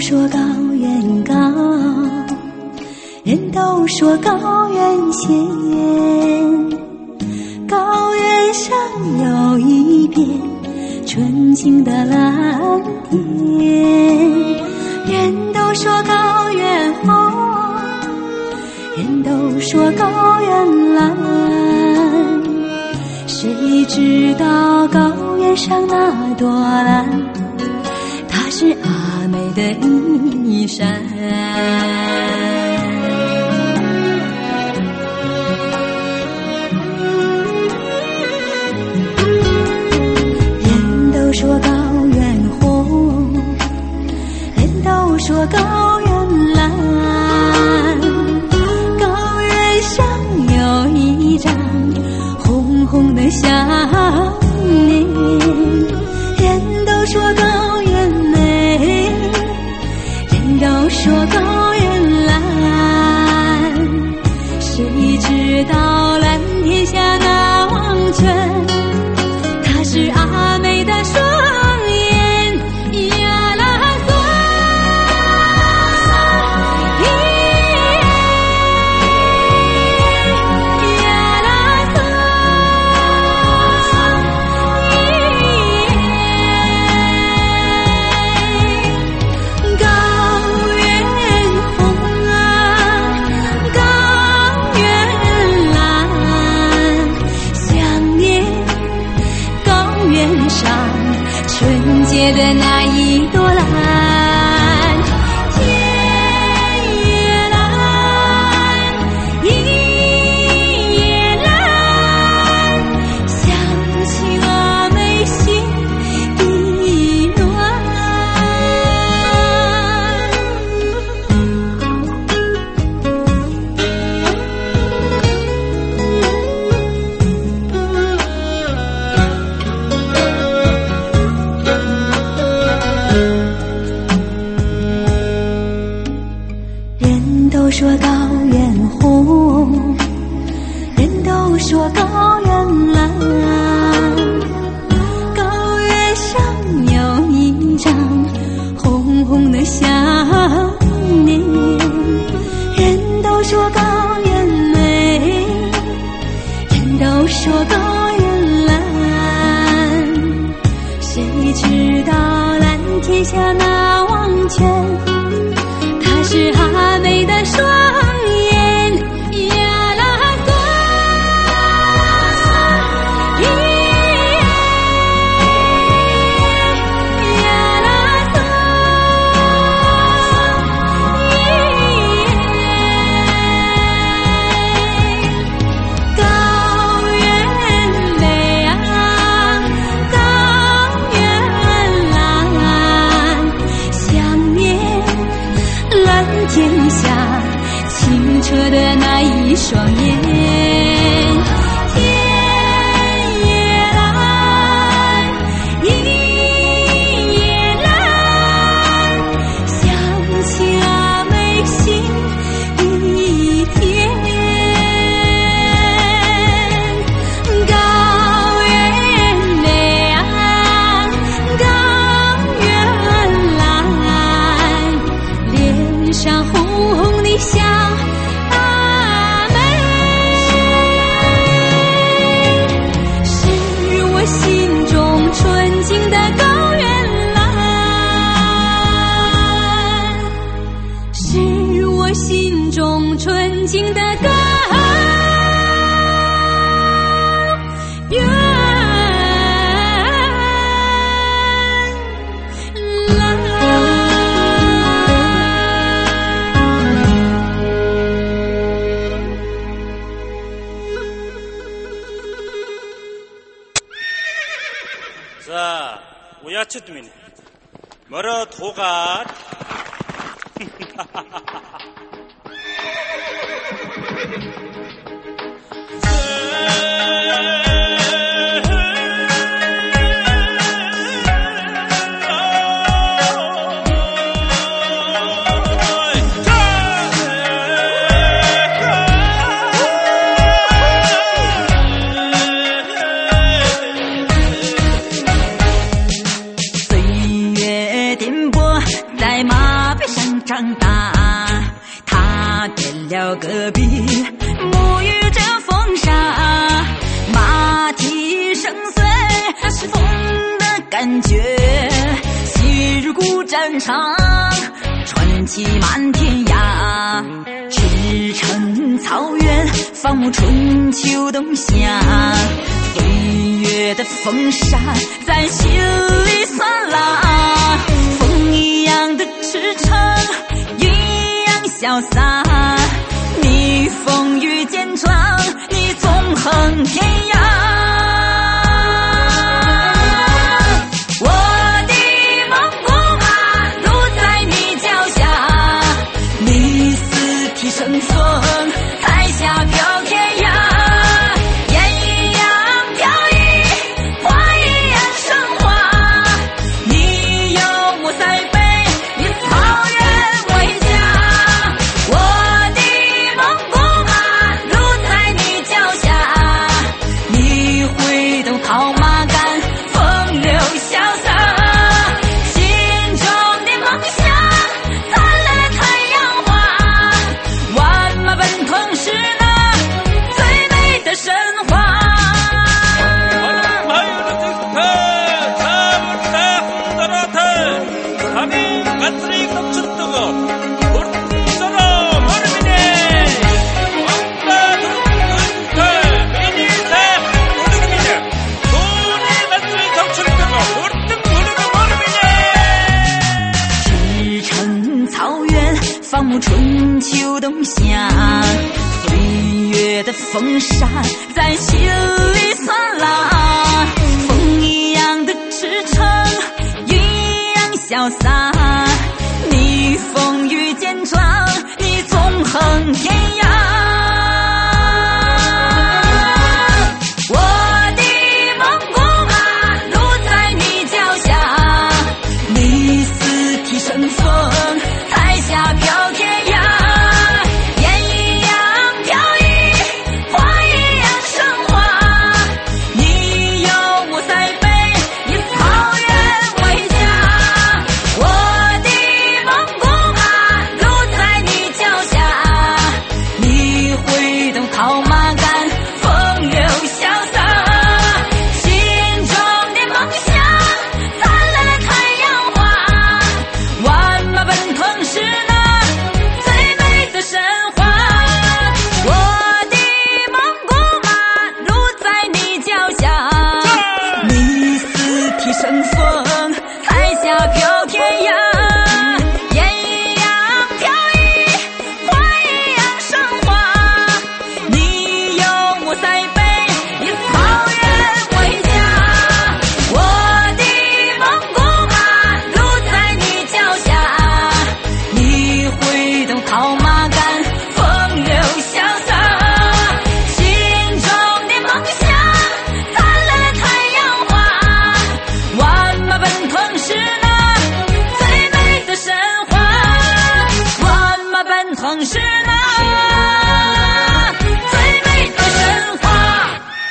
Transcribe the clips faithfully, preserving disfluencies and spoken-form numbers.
说高原高，人都说高原险，高原上有一片纯净的蓝天。人都说高原红，人都说高原蓝，谁知道高原上那朵蓝，它是阿妹的衣衫。人都说高原红，人都说高原蓝，高原上有一张红红的笑脸。人都说高原美，人都说高原蓝，谁知道蓝天下那汪泉，它是阿妹的双眼呀啦嗦，呀啦嗦，高原红啊，高原蓝，想念高原上纯洁的那一朵蓝。天也蓝，地也蓝，想起阿妹心底暖。人都说高原红，人都说高原蓝，高原上有一张红红的笑脸。人都说高原美，人都说高原蓝，谁知道蓝天下那汪泉，它是阿妹的双眼呀啦嗦，呀啦嗦，高原美啊，高原蓝，想念蓝天下清澈的那一双眼。天也蓝，地也蓝，想起阿妹心底甜。高原美啊，高原蓝，脸上红红的笑阿妹，是我心中纯净的高原蓝，是我心中纯净的高原蓝。 자, 우야치드민 뭐라 도가 岁月颠簸在马背上长大，踏遍了戈壁，沐浴着风沙，马蹄声碎，那是风的感觉。昔日古战场，传奇满天涯，驰骋草原，放牧春秋冬夏。岁月的风沙在心里酸辣，风一样的驰骋，云一样潇洒。逆风与坚壮，你纵横天涯。乘风台下飘天涯，烟一样飘逸，花一样生花。你有我塞北，以草原为家。我的蒙古马，路在你脚下。你挥动跑马杆，风流潇洒。心中的梦想，灿烂的太阳花。奔腾是那最美的神话。驰骋草原，放牧春秋冬夏。岁月的风沙在心里酸辣，风一样的驰骋，云一样潇洒。逆风与坚壮，你纵横天涯。我的蒙古马，路在你脚下。你四蹄乘风，台下飘天涯。乘风台下飘天涯，烟一样飘逸，花一样生花。你有我塞北，以草原为家。我的蒙古马，路在你脚下。你挥动跑马杆，风流潇洒。心中的梦想，灿烂的太阳花。万马奔腾是那最美的神话，万马奔腾是那最美的神话。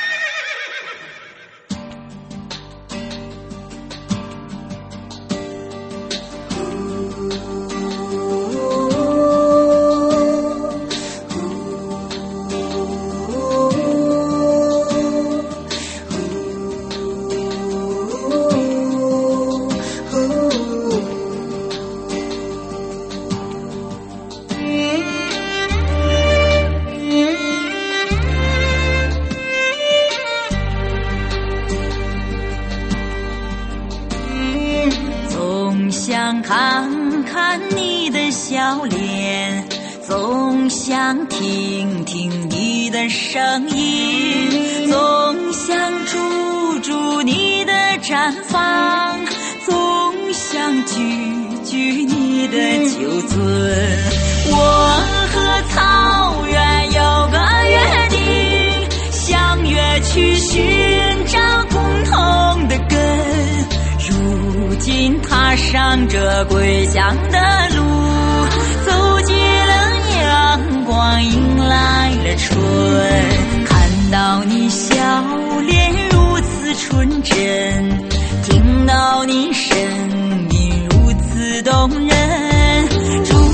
总想看看你的笑脸，总想听听你的声音，总想驻驻你的毡房，总想举举你的酒樽。我和草原有个约定，相约去寻找共同的根。如今踏上这归乡的路，走进了阳光，迎来了春。看到你笑脸如此纯真，听到你声音如此动人。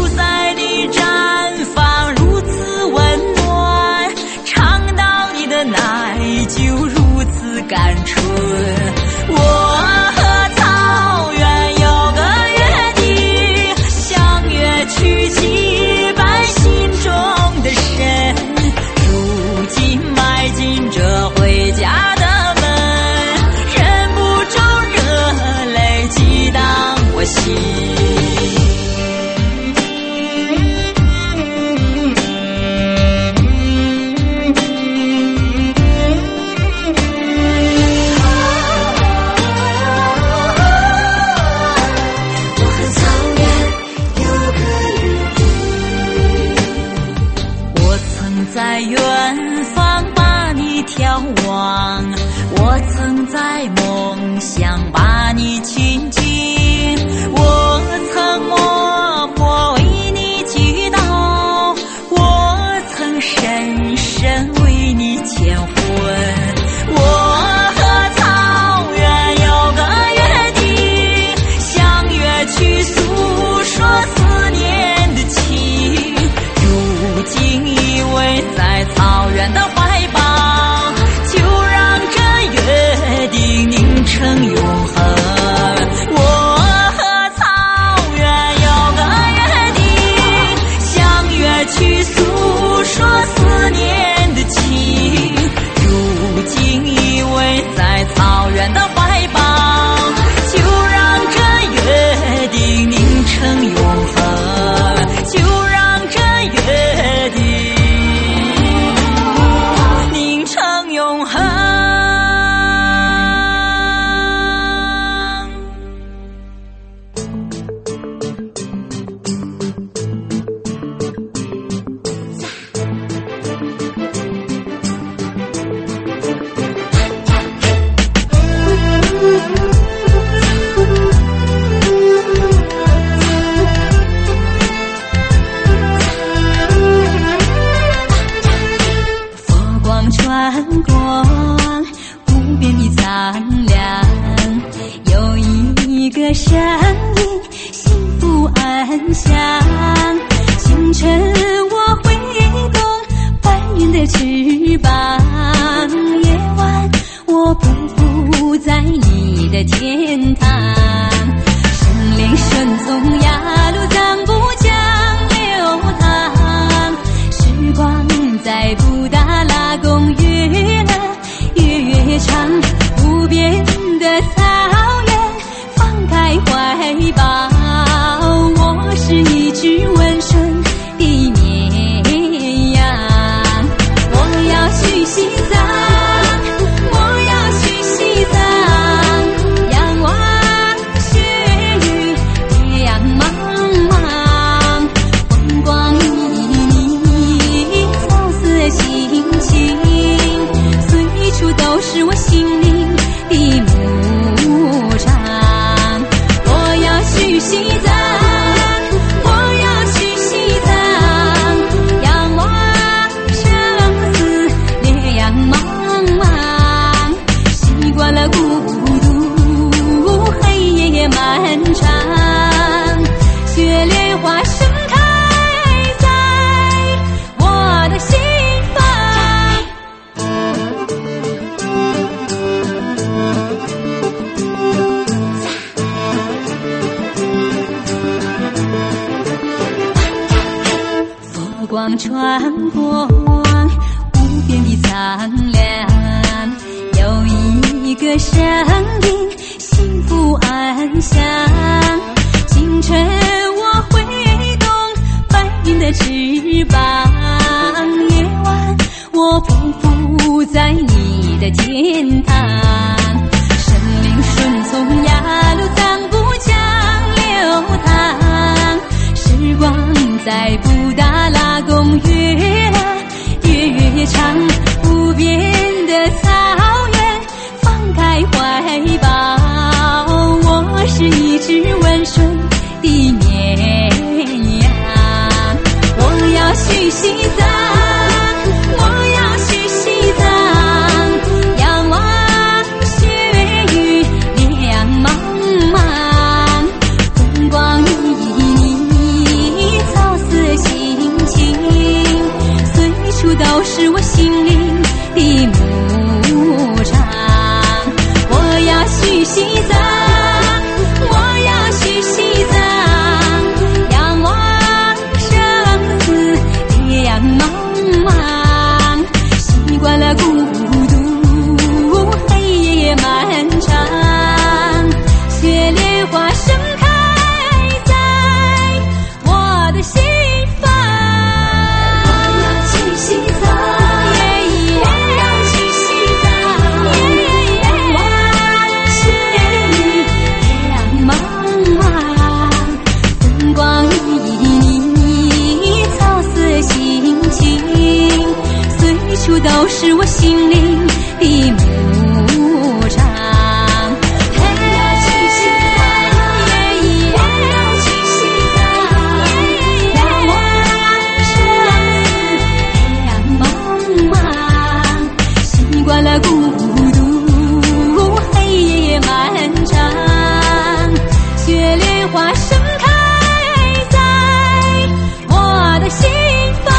想。清晨我挥动白云的翅膀，夜晚我匍匐在你的天堂。生灵顺从呀，路藏不将流淌。时光在布达拉宫越来越长，无边的草原放开怀抱。我是一只温顺的绵羊，我要去西藏，我要去西藏，仰望雪域，烈阳茫茫，风光旖旎，草色青青，随处都是我心灵的牧场。我要去西藏，我要去西藏，仰望生死烈阳茫茫，习惯了孤独，黑夜漫长，雪莲花盛开在我的心房。佛光穿过无边的苍凉，有一个声音幸福安详。清晨我挥动白云的翅膀，夜晚我匍匐在你的天堂。生灵顺从呀，路藏不将流淌。时光在布达拉宫越来越长，无边的草原放开怀抱。我是一只温顺的绵羊，我要去西藏，我要去西藏，仰望雪域，烈阳茫茫，风光旖旎，草色青青，随处都是我心灵的牧场。我要去西藏，我要去西藏，仰望生死烈阳茫茫，习惯了孤独，黑夜漫长，雪莲花盛开在我的心房。我要去西藏，我要去西藏，仰望雪域，烈阳茫茫，风光旖旎，草色青青，随处都是我心灵的牧场。我要去西藏，我要去西藏，仰望生死烈阳茫茫，习惯了孤独，黑夜漫长，雪莲花盛开在我的心房。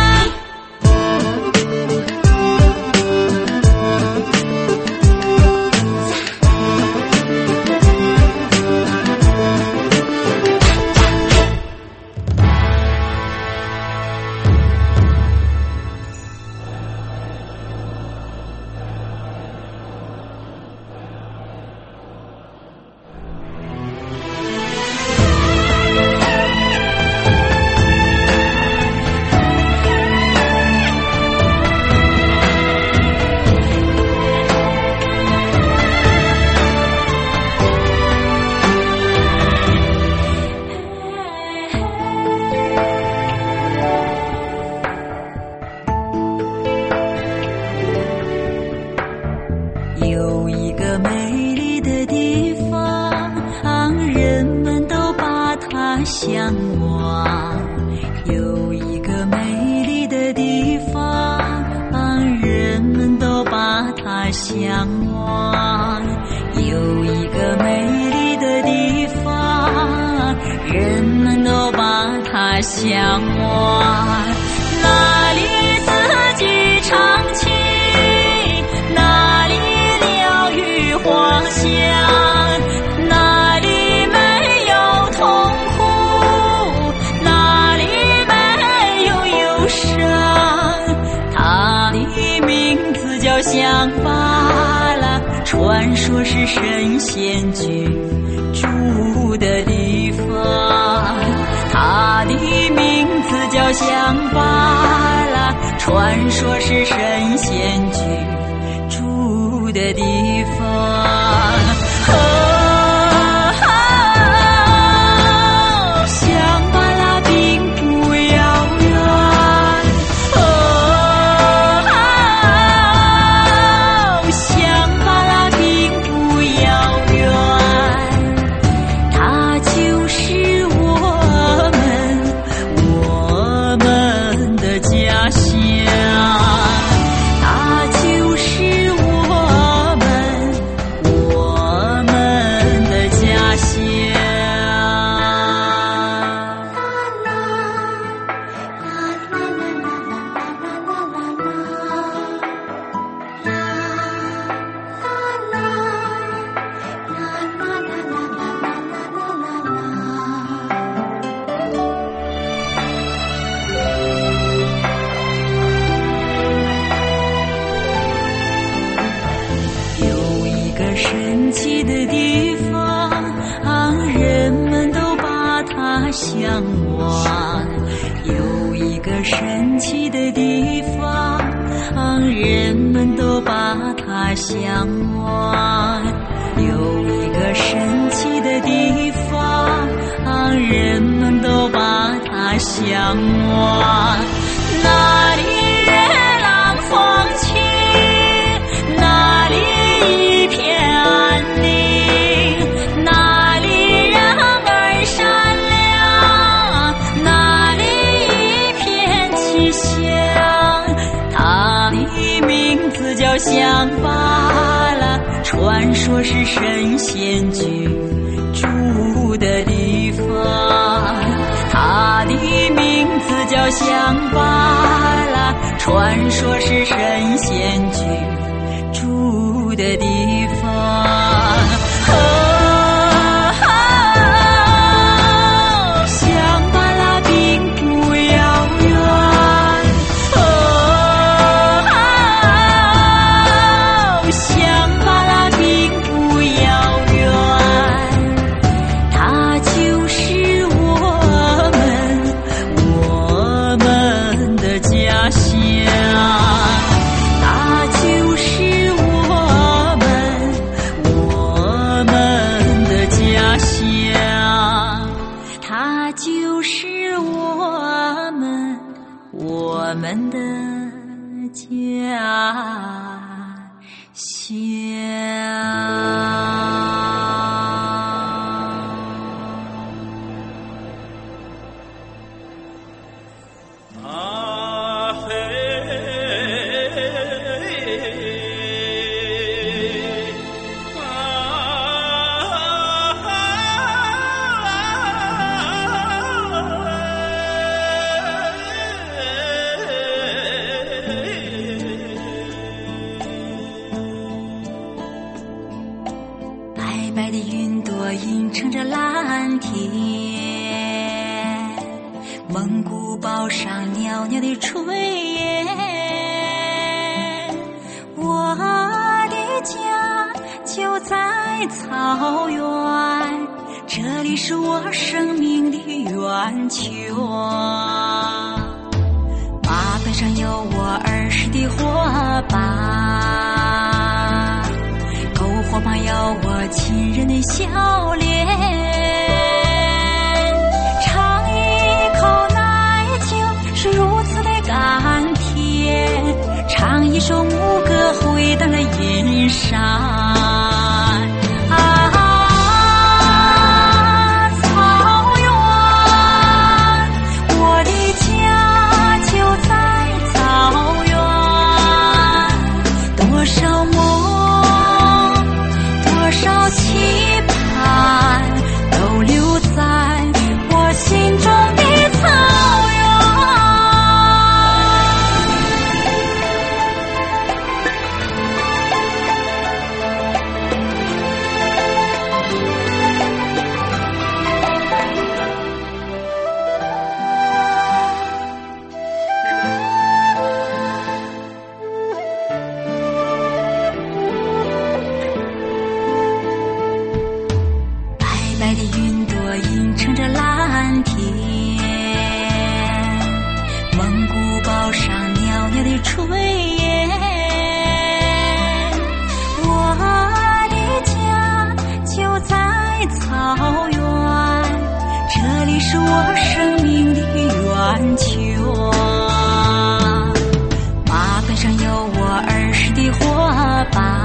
有一个美丽的地方，人们都把它向往。有一个美丽的地方，人们都把它向往。有一个美丽的地方，人们都把向往，哪里四季常青，哪里鸟语花香，哪里没有痛苦，哪里没有忧伤。它的名字叫香巴拉，传说是神仙居住的地方。它的名字叫香巴拉，传说是神仙居住的地方。哦，香巴拉并不遥远。哦，香巴拉并不遥远，它就是我们我们的家乡，它就是我们我们的家乡。有一个神奇的地方，人们都把它向往。有一个神奇的地方，人们都把它向往。有一个神奇的地方，人们都把它向往。哪里月朗风轻，哪里一片安宁，哪里人儿善良，哪里一片吉祥。它的名字叫香巴拉，传说是神仙居住的地方。它的名字叫香巴拉，传说是神仙居住的地方。哦，香巴拉并不遥远。哦，香巴拉并不遥远，它就是我们我们的家乡，它就是我们我们的家乡，它就是我们我们的家乡。 啊嘿，啊白白的云朵映衬着蓝天，蒙古包上袅袅的炊烟。我的家就在草原，这里是我生命的源泉。马背上有我儿时的伙伴，篝火旁有我亲人的笑脸。尝一口奶酒是如此的甘甜，唱一首牧歌回荡了银山。啊，草原，我的家就在草原，多少梦，多少期盼，多蓝天，蒙古包上袅袅的炊烟。我的家就在草原，这里是我生命的源泉。马背上有我儿时的伙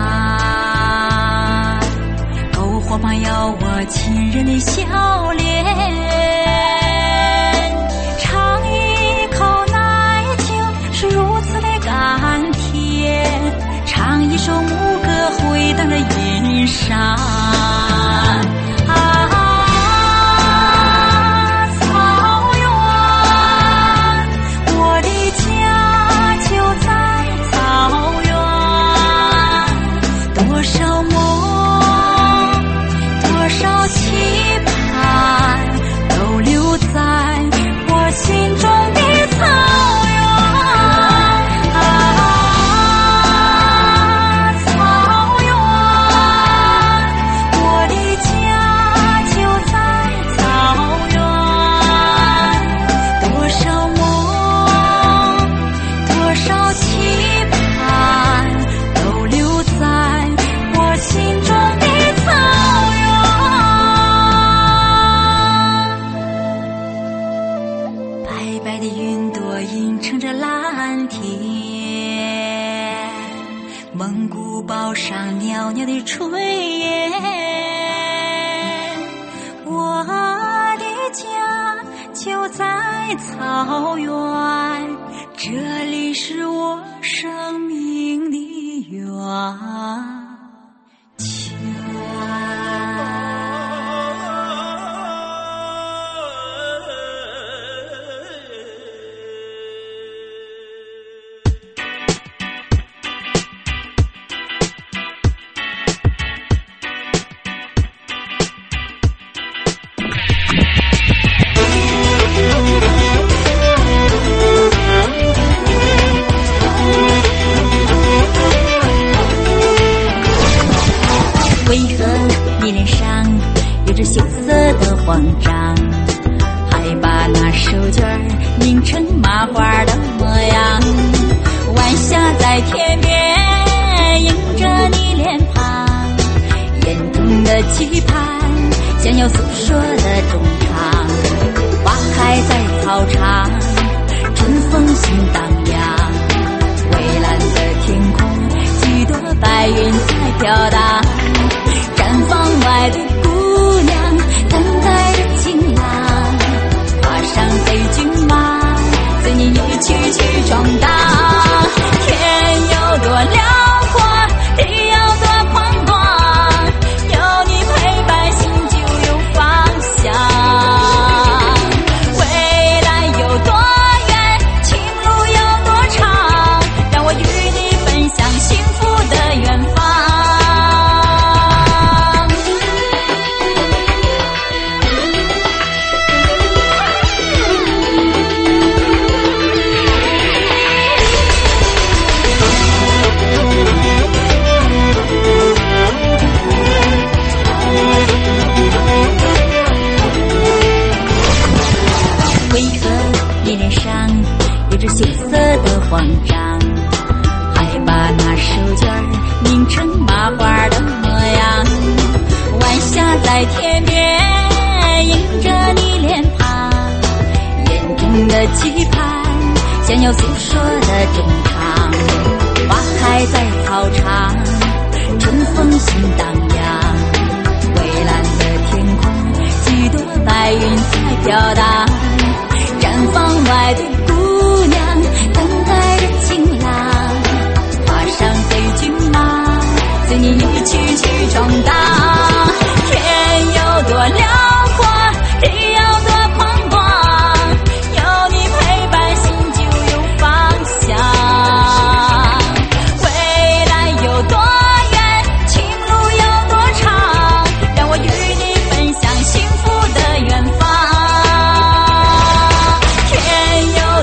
伴，篝火旁有我亲人的笑脸。尝一口奶酒是如此的甘甜，唱一首牧歌回荡着云山。蒙古包上袅袅的炊烟，我的家就在草原，这里是我生命的源泉。为何你脸上有着羞涩的慌张，还把那手绢拧成麻花的模样？晚霞在天边映着你脸庞，眼中的期盼想要诉说的衷肠。花开在草场，春风心荡漾，蔚蓝的天空，几朵白云在飘荡。毡房外的姑娘等待着情郎，爬上黑骏马，随你一起去闯荡。天有多辽阔，地有多宽广，有你陪伴，心就有方向。未来有多远，情路有多长，让我与你分享幸福的远方。羞涩的慌张，还把那手绢拧成麻花的模样。晚霞在天边映着你脸庞，眼中的期盼想要诉说的衷肠。花开在草场，春风心荡漾，蔚蓝的天空，几朵白云在飘荡。毡房外的姑娘等待着情郎，爬上黑骏马，随你一起去闯荡。天有多辽阔，地有多宽广，有你陪伴，心就有方向。未来有多远，情路有多长，让我与你分享幸福的远方。天有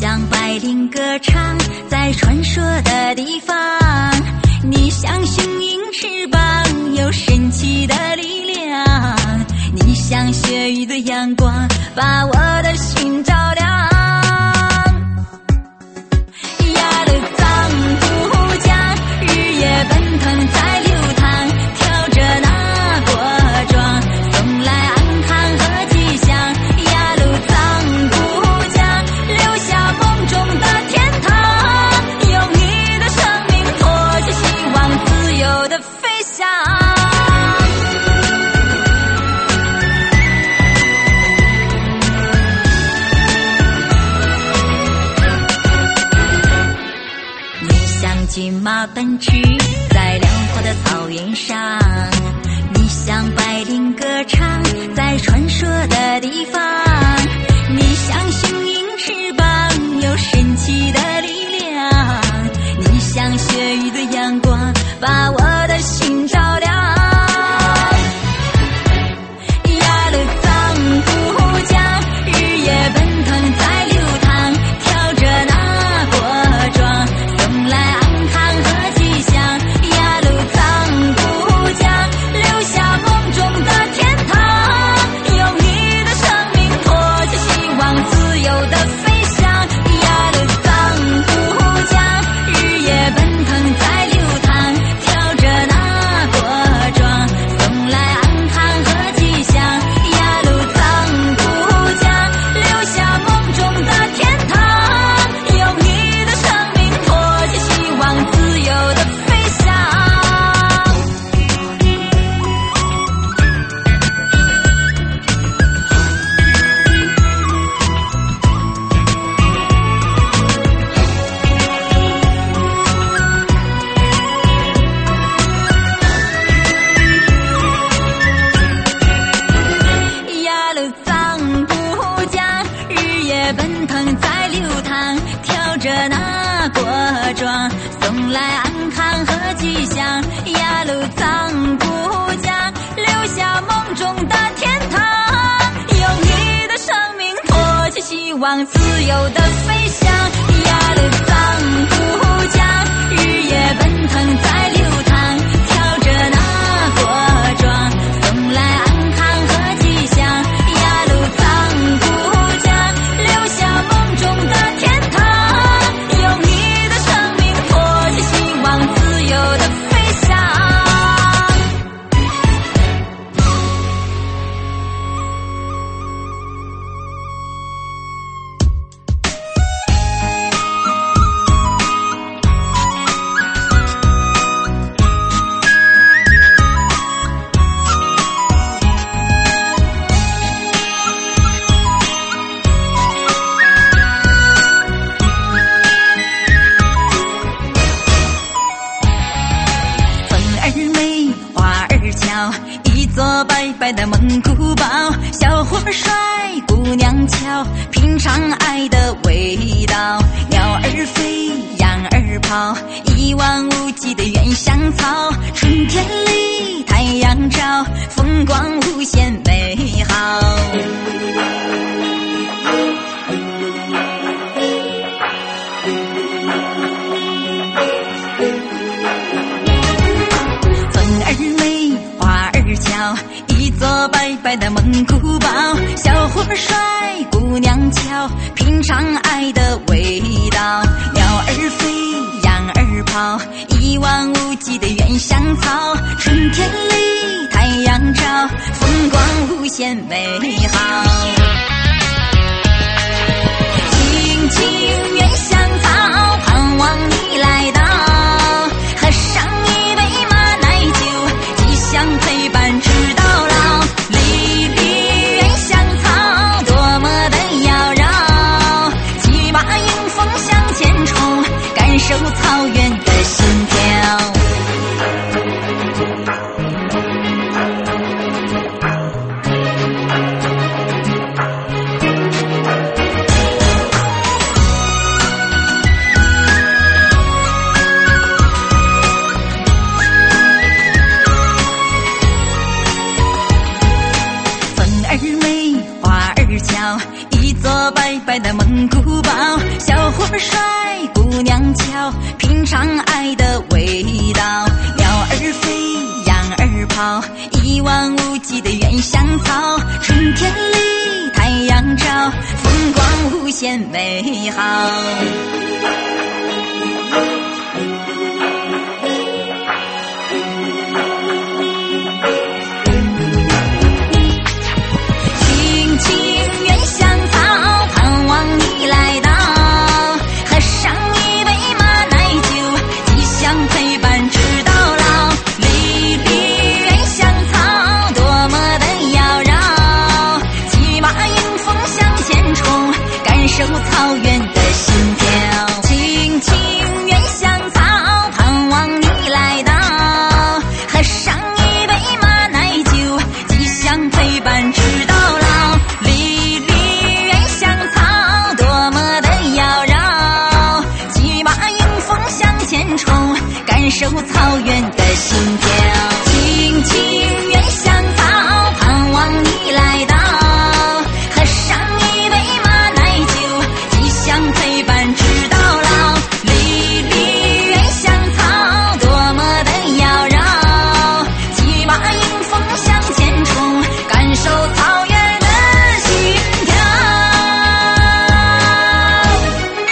像白领歌唱在传说的地方，你像雄鹰翅膀有神奇的力量，你像血雨的阳光把我的心照亮。压了藏布江，日夜奔腾在流淌，跳着那国庄，送来安康和吉祥。压了藏布江，留下梦中的天堂，用你的生命托起希望，自由的飞翔。骏马奔驰在辽阔的草原上，你像白领歌唱在传说的地方，你像雄鹰翅膀有神奇的力量，你像血雨的阳光把我的心照亮。压了藏布江，日夜奔腾在流淌，跳着那国庄，送来安和吉祥。压路藏布江，留下梦中的天堂，用你的生命托起希望，自由的飞翔。压路藏布江，日夜奔腾在流淌，跳着那国庄，送来安康和吉祥。压路藏布江，留下梦中的天堂，用你的生命托起希望，自由的飞翔。压了藏布江，日夜奔腾在流淌，跳着那国庄，送来安康和吉祥。压路藏布江，留下梦中的天堂，用你的生命托起希望，自由的飞翔。压路藏布江，日夜奔腾在流淌，跳着那国庄，送来安康和吉祥。压路藏布江，留下梦中的天堂，用你的生命托起希望，自由的飞翔。一座白白的蒙古包，小伙帅姑娘俏，品尝爱的味道。鸟儿飞，羊儿跑，一望无际的原香草。春天里太阳照，风光无限美好。一座白白的蒙古包，小伙帅姑娘俏，品尝爱的味道。鸟儿飞，羊儿跑，一望无际的原香草。春天里太阳照，风光无限美好。青青原香草，盼望你来到，喝上一杯马奶酒，吉祥陪伴直到老。离离原香草，多么的妖娆，骑马迎风向前冲，感受草原的心跳。一座白白的蒙古包，小帅姑娘俏，品尝爱的味道。鸟儿飞，羊儿跑，一望无际的原香草。春天里太阳照，风光无限美好。青青原香草，盼望你来到。喝上一杯马奶酒，吉祥陪伴直到老。粒粒原香草，多么的妖娆。骑马迎风向前冲，感受草原的心跳。青青原香草，盼望你来到。喝上一杯马奶酒，吉祥陪伴直到老。粒粒原香草，多么的妖娆。骑马迎风向前冲，感受草原的心跳。青青原香草，盼望你来到。喝上一杯马奶酒，吉祥陪伴直到老。粒粒原香草，多么的妖娆。骑马迎风向前冲，感受草原的心跳。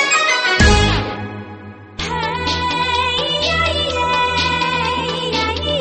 嘿呀耶呀耶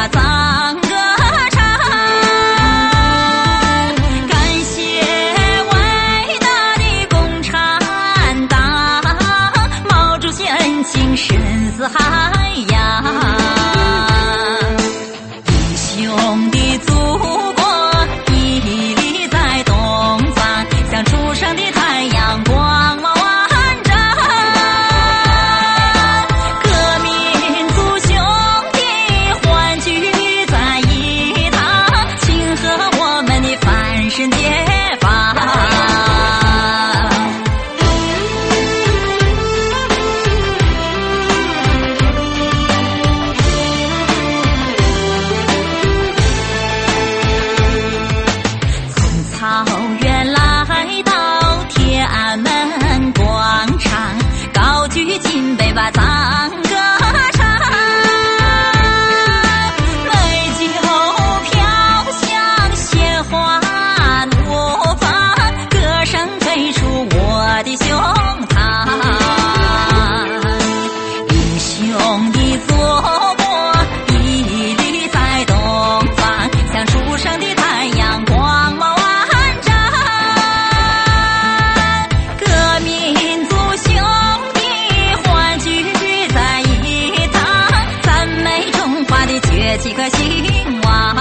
把赞歌唱。感谢伟大的共产党，毛主席恩情深似海洋。英雄的祖国屹立在东方，像初升的太阳光芒万丈。各民族兄弟欢聚在一堂，庆贺我们的翻身解放。草原来到天安门广场，高举金杯把赞歌唱。美酒飘香，鲜花怒放，歌声飞出我的胸膛。英雄的祖国屹立在东方，像初升的太阳光芒万丈。各民族兄弟欢聚在一堂，赞美中华的崛起和兴旺。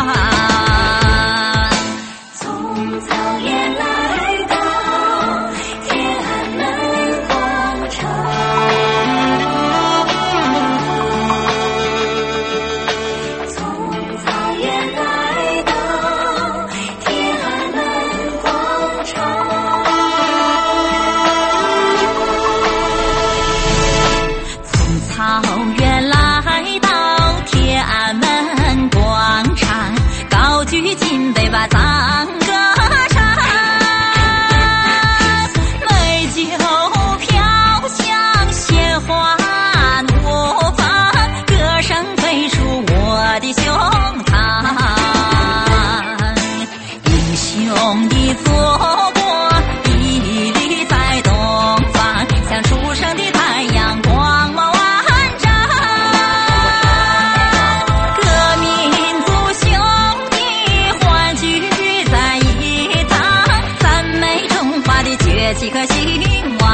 从草原来到天安门广场，从草原来到天安门广场，从草原来到天安门广场，高举金杯把赞歌唱。美酒飘香，鲜花怒放，歌声飞出我的胸膛。英雄的祖国屹立在东方，像初升的太阳光芒万丈。各民族兄弟欢聚在一堂，赞美中华的崛起和兴旺。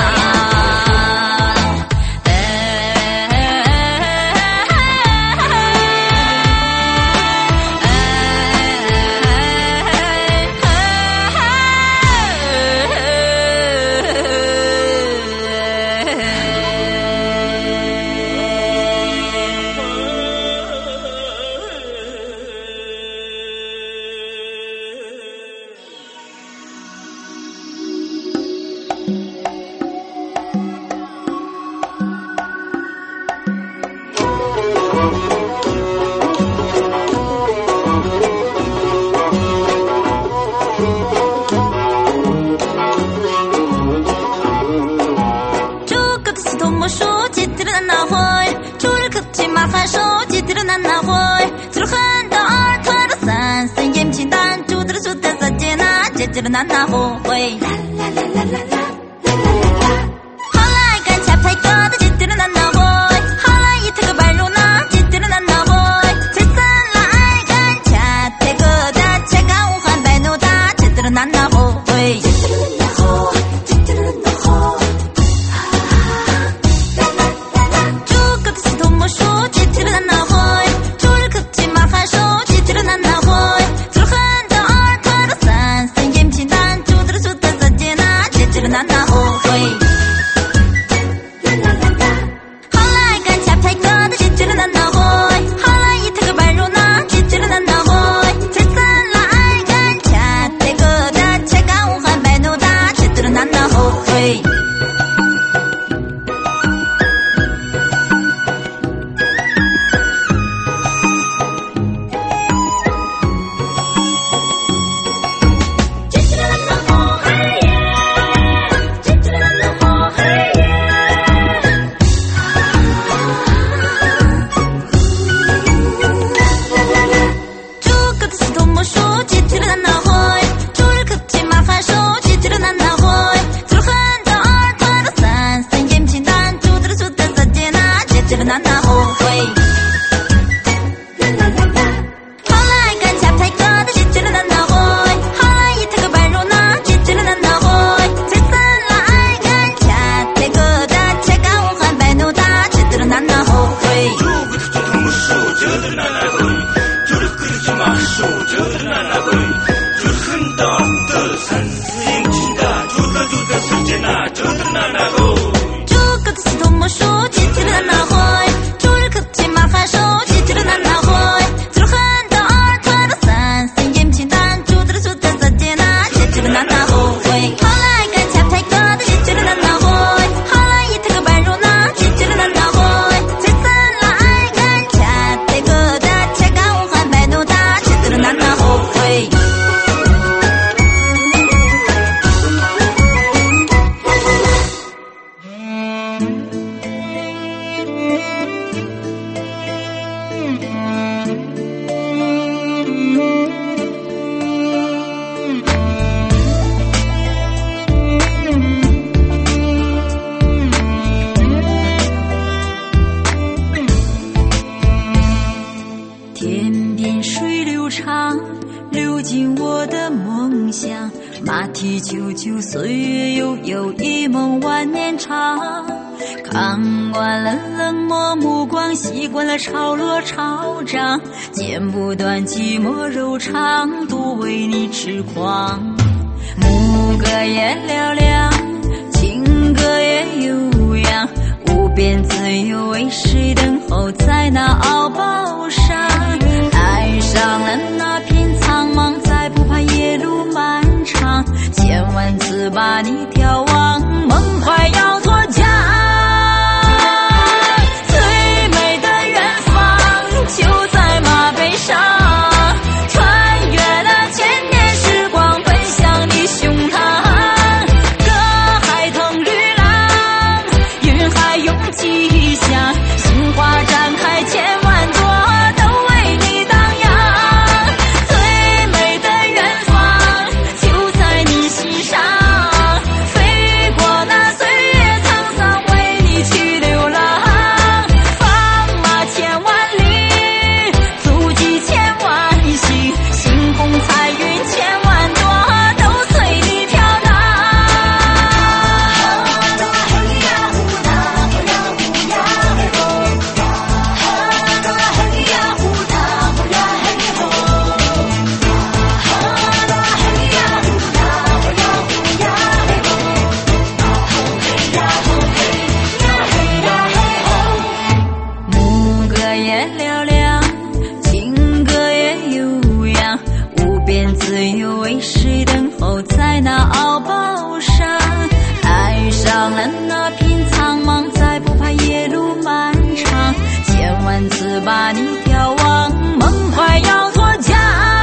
那那后悔，啦啦啦啦啦啦啦啦啦。好来干恰拍着的，记得了那那会，好来一头个白肉那，记得了那那会。这次来干恰拍个的，恰干武汉白牛大，记得了那那后悔，记得了那后，记得了那后。啦啦啦啦，诸葛的司徒莫属，记得了那那会，朱日可骑马汉手，记得了那那会。自恨的二特的三三眼皮蛋，朱的的朱的的姐那，记得了那。 点点水流长，流进我的梦乡。马蹄啾啾，岁月悠悠，一梦万年长。看惯了冷漠目光，习惯了潮落潮涨，剪不断寂寞柔肠，多为你痴狂。牧歌也嘹亮，情歌也悠扬，无边自由为谁等候在那敖包上。爱上了那片苍茫，再不怕夜路漫长，千万次把你眺望，梦快要脱缰。最美的远方就在马背上，穿越了千年时光，奔向你胸膛。隔海腾绿浪，云海涌吉祥，心花展开千万朵，都为你荡漾。最美的远方就在你心上，飞过那岁月沧桑，为你去流浪。放马千万里，足迹千万行，星空彩云千万朵，都随你飘荡。牧歌也嘹亮，情歌也悠扬，无边自由为谁等候在那敖包上。爱上了那片苍茫，再不怕夜路漫长，千万次把你眺望，梦快要脱缰。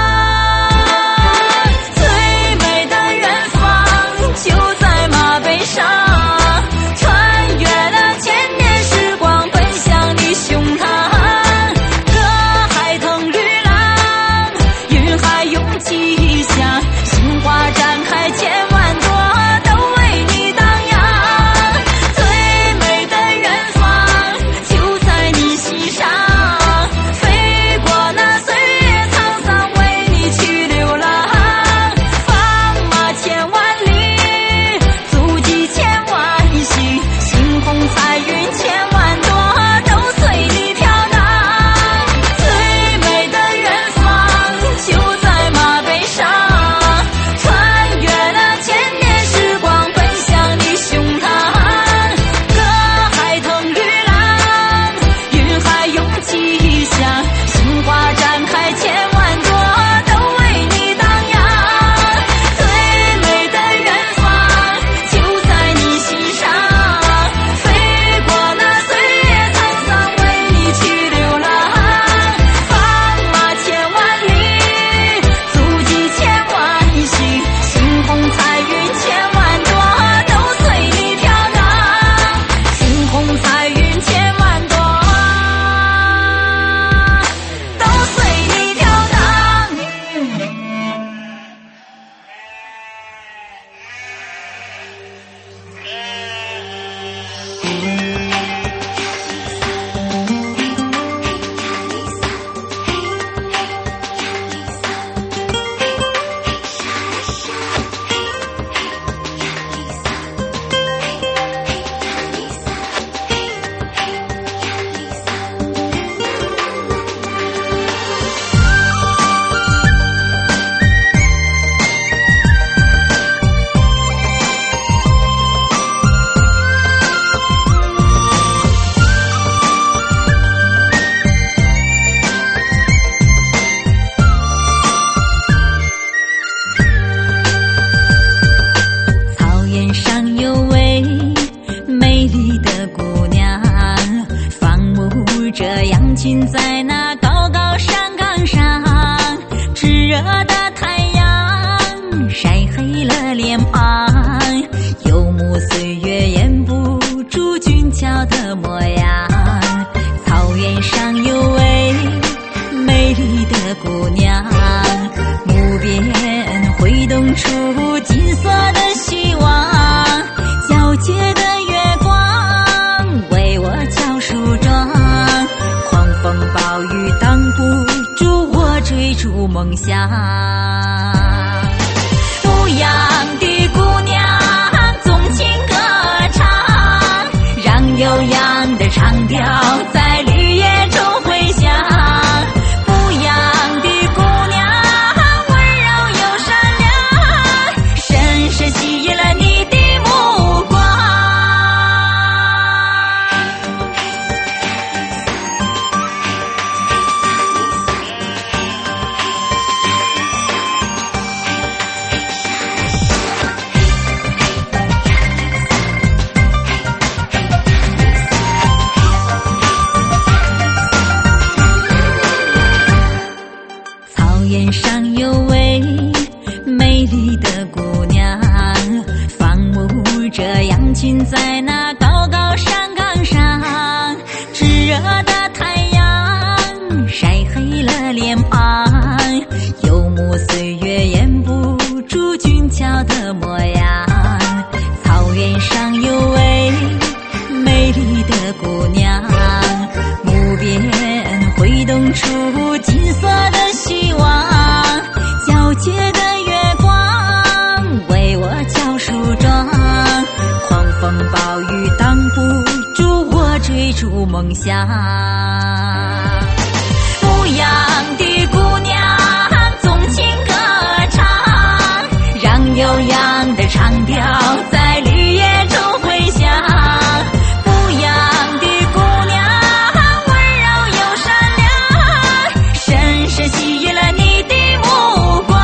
最美的远方就在马背上，穿越了千年时光，奔向你胸膛。隔海腾绿浪，云海涌吉祥，心花展开千万朵，都为你荡漾。最美的远方就在你心上，飞过那岁月沧桑，为你去流浪。放马千万里，足迹千万行，星空彩云千万朵，都随你飘荡。最美的远方就在马背上，穿越了千年时光，奔向你胸膛。隔海腾绿浪，云海涌吉祥，心花展开千万朵，都为你荡漾。最美的远方就在你心上，飞过那岁月沧桑，为你去流浪。放马千万里，足迹千万行，星空彩云千万朵，都随你飘荡。星空彩云千万朵，都随你飘荡。草原上有位美丽的姑娘，放牧着羊群在那高高山岗上，炙热的太阳晒黑了脸庞，游牧岁月掩不住俊俏的模样。草原上有位美丽的姑娘，牧边挥动出金色的希望，皎洁的月光为我浇梳妆，狂风暴雨挡不住追逐梦想。牧羊的姑娘纵情歌唱，让悠扬的长调在绿叶中回响。牧羊的姑娘温柔又善良，深深吸引了你的目光。草原上有位美丽的姑娘，放牧着羊群在那高高山岗上，炙热的太阳晒黑了脸庞，游牧岁月掩不住俊俏的模样。草原上有位美丽的姑娘，牧边挥动出金色的希望，皎洁的月光为我浇梳妆，狂风暴雨挡不住我追逐梦想。牧羊的姑娘纵情歌唱，让悠扬的长调在绿叶中回响。牧羊的姑娘温柔又善良，深深吸引了你的目光。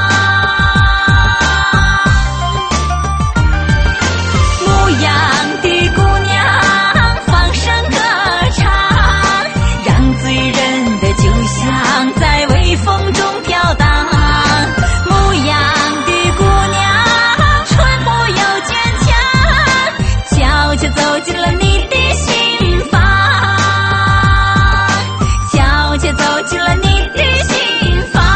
牧羊的姑娘放声歌唱，让醉人的酒香在微风中飘荡。牧羊的姑娘淳朴又坚强，悄悄走进了你的心房，悄悄走进了你的心房。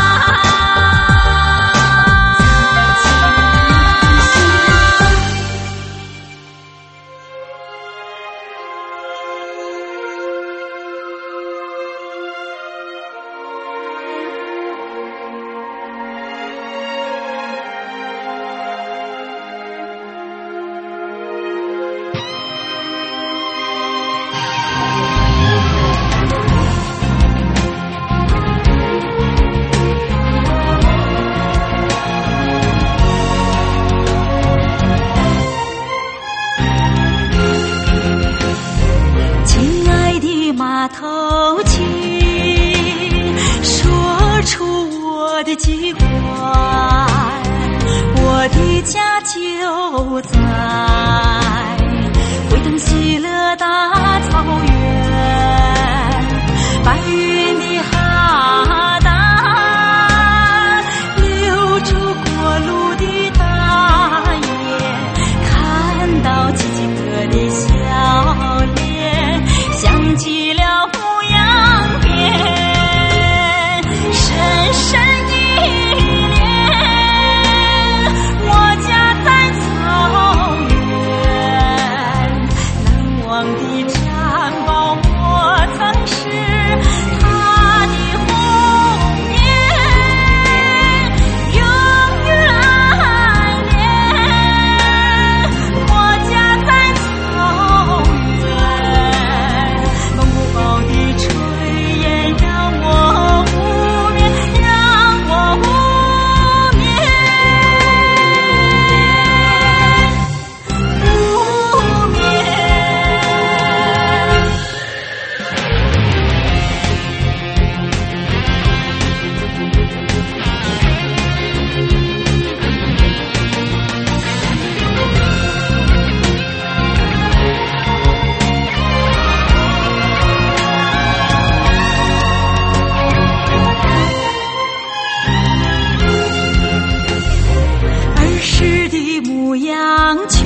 亲爱的马头琴，说出我的籍贯，我的家就在回灯喜乐大草原，白云的哈达留住过路的大雁，看到基金哥的笑脸，想起了牧羊边深深依恋。我家在草原，难忘的战报我曾是他的红颜，永远爱恋。我家在草原，蒙古包的炊烟让我无眠，让我无眠，无眠。儿时的牧羊犬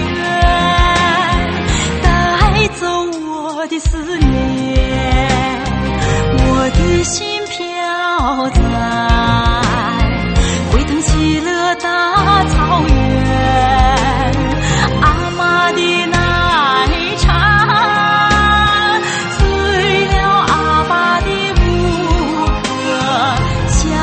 带走我的思念，我的心飘在回灯喜乐大草原，阿妈的奶茶醉了阿爸的母歌，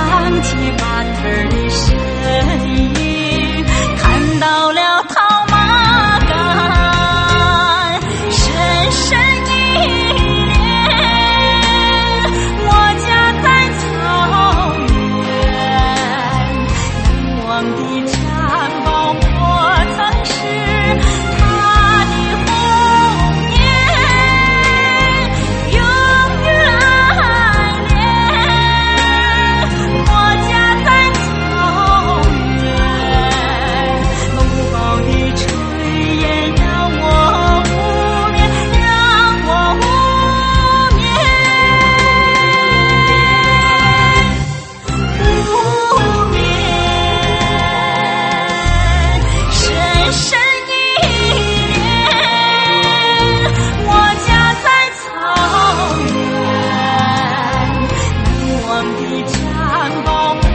起巴特儿的身影，看到了套马杆，深深依恋。我家在草原，难忘的襁褓，我曾是他的红颜，永远爱恋。我家在草原，浓厚的炊烟让我无眠，让我无眠，无眠。深深依恋，我家在草原，难忘的襁褓。